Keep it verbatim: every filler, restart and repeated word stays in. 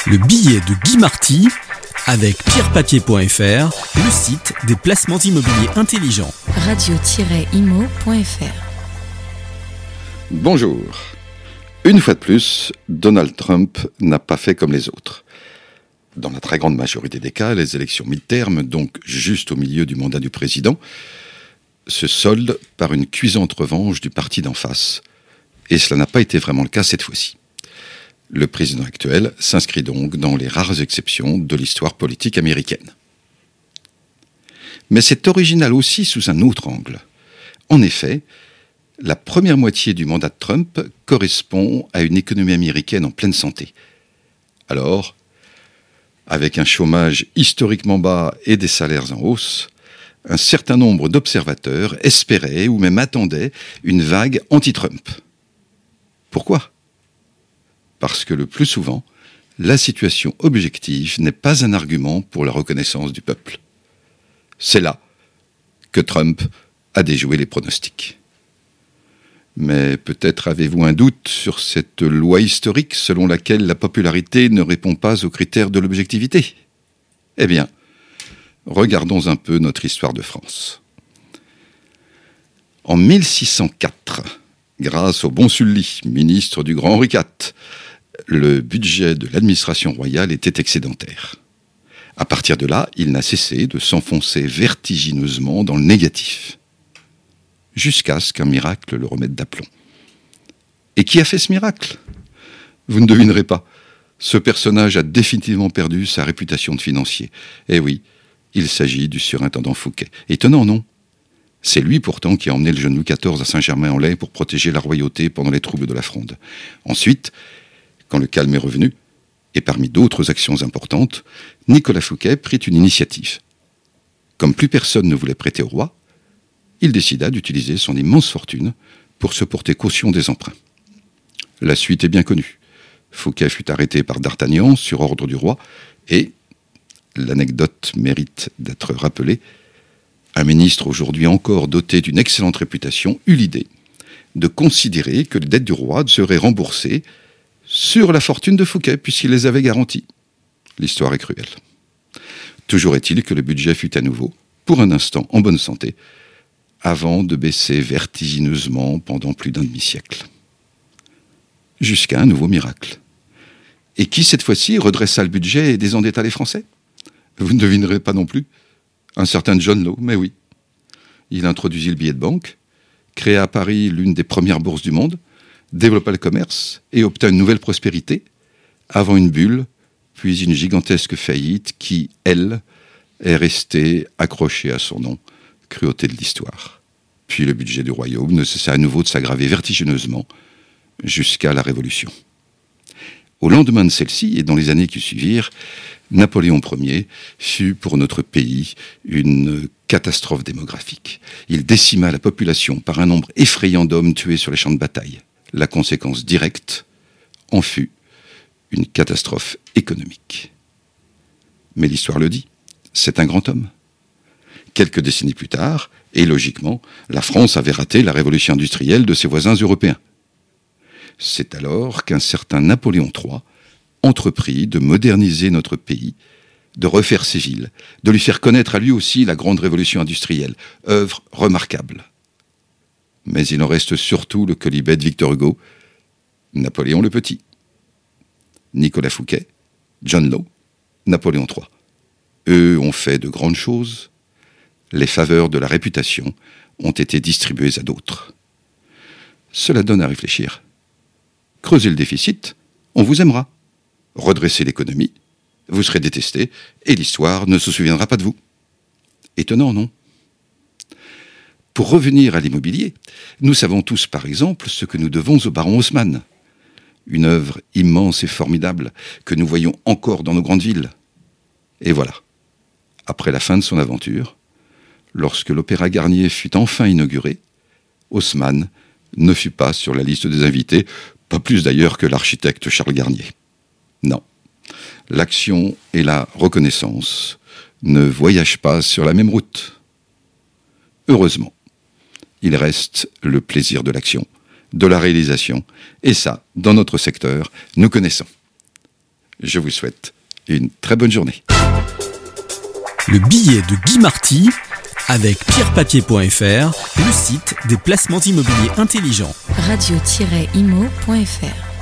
Le billet de Guy Marty avec pierre papier point f r, le site des placements immobiliers intelligents. radio tiret imo point f r. Bonjour. Une fois de plus, Donald Trump n'a pas fait comme les autres. Dans la très grande majorité des cas, les élections mid-term, donc juste au milieu du mandat du président, se soldent par une cuisante revanche du parti d'en face. Et cela n'a pas été vraiment le cas cette fois-ci. Le président actuel s'inscrit donc dans les rares exceptions de l'histoire politique américaine. Mais c'est original aussi sous un autre angle. En effet, la première moitié du mandat de Trump correspond à une économie américaine en pleine santé. Alors, avec un chômage historiquement bas et des salaires en hausse, un certain nombre d'observateurs espéraient ou même attendaient une vague anti-Trump. Pourquoi ? Parce que le plus souvent, la situation objective n'est pas un argument pour la reconnaissance du peuple. C'est là que Trump a déjoué les pronostics. Mais peut-être avez-vous un doute sur cette loi historique selon laquelle la popularité ne répond pas aux critères de l'objectivité ? Eh bien, regardons un peu notre histoire de France. En mille six cent quatre, grâce au bon Sully, ministre du grand Henri quatre, le budget de l'administration royale était excédentaire. À partir de là, il n'a cessé de s'enfoncer vertigineusement dans le négatif, jusqu'à ce qu'un miracle le remette d'aplomb. Et qui a fait ce miracle ? Vous ne devinerez pas. Ce personnage a définitivement perdu sa réputation de financier. Eh oui, il s'agit du surintendant Fouquet. Étonnant, non ? C'est lui pourtant qui a emmené le jeune Louis quatorze à Saint-Germain-en-Laye pour protéger la royauté pendant les troubles de la Fronde. Ensuite, quand le calme est revenu, et parmi d'autres actions importantes, Nicolas Fouquet prit une initiative. Comme plus personne ne voulait prêter au roi, il décida d'utiliser son immense fortune pour se porter caution des emprunts. La suite est bien connue. Fouquet fut arrêté par D'Artagnan sur ordre du roi et, l'anecdote mérite d'être rappelée, un ministre aujourd'hui encore doté d'une excellente réputation eut l'idée de considérer que les dettes du roi seraient remboursées sur la fortune de Fouquet, puisqu'il les avait garanties. L'histoire est cruelle. Toujours est-il que le budget fut à nouveau, pour un instant, en bonne santé, avant de baisser vertigineusement pendant plus d'un demi-siècle. Jusqu'à un nouveau miracle. Et qui, cette fois-ci, redressa le budget et désendetta les Français ? Vous ne devinerez pas non plus. Un certain John Law, mais oui. Il introduisit le billet de banque, créa à Paris l'une des premières bourses du monde, développa le commerce et obtint une nouvelle prospérité, avant une bulle, puis une gigantesque faillite qui, elle, est restée accrochée à son nom, cruauté de l'histoire. Puis le budget du royaume ne cessa à nouveau de s'aggraver vertigineusement jusqu'à la Révolution. Au lendemain de celle-ci, et dans les années qui suivirent, Napoléon Ier fut pour notre pays une catastrophe démographique. Il décima la population par un nombre effrayant d'hommes tués sur les champs de bataille. La conséquence directe en fut une catastrophe économique. Mais l'histoire le dit, c'est un grand homme. Quelques décennies plus tard, et logiquement, la France avait raté la révolution industrielle de ses voisins européens. C'est alors qu'un certain Napoléon trois entreprit de moderniser notre pays, de refaire ses villes, de lui faire connaître à lui aussi la grande révolution industrielle, œuvre remarquable. Mais il en reste surtout le quolibet de Victor Hugo, Napoléon le Petit. Nicolas Fouquet, John Law, Napoléon trois. Eux ont fait de grandes choses. Les faveurs de la réputation ont été distribuées à d'autres. Cela donne à réfléchir. Creusez le déficit, on vous aimera. Redressez l'économie, vous serez détesté, et l'histoire ne se souviendra pas de vous. Étonnant, non ? Pour revenir à l'immobilier, nous savons tous, par exemple, ce que nous devons au baron Haussmann. Une œuvre immense et formidable que nous voyons encore dans nos grandes villes. Et voilà, après la fin de son aventure, lorsque l'Opéra Garnier fut enfin inauguré, Haussmann ne fut pas sur la liste des invités, pas plus d'ailleurs que l'architecte Charles Garnier. Non, l'action et la reconnaissance ne voyagent pas sur la même route. Heureusement, il reste le plaisir de l'action, de la réalisation, et ça, dans notre secteur, nous connaissons. Je vous souhaite une très bonne journée. Le billet de Guy Marty avec pierre papier point f r, le site des placements immobiliers intelligents. radio tiret imo point f r